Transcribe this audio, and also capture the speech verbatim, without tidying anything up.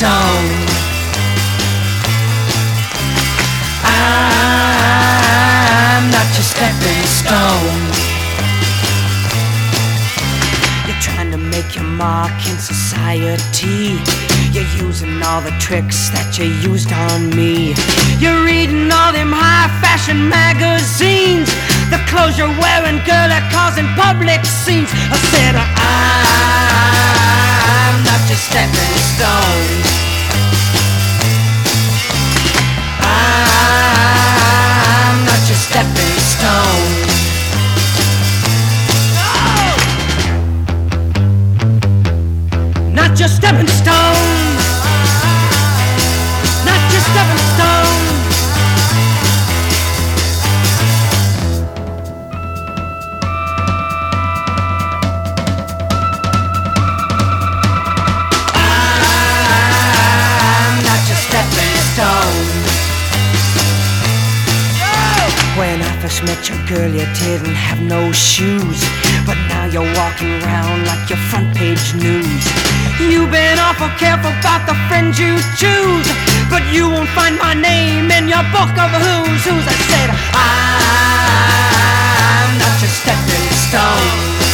stone. I'm not your stepping stone. You're trying to make your mark in society. You're using all the tricks that you used on me. You're reading all them high fashion magazines. The clothes you're wearing, girl, are causing public scenes. I said I'm not your stepping stone. I'm not your stepping stone. Not your stepping stone. Not your stepping stone. I'm not your stepping stone. When I first met you, girl, you didn't have no shoes, but now you're walking around like your front page news. You've been awful careful about the friends you choose, but you won't find my name in your book of who's who's. I said I'm not your stepping stone.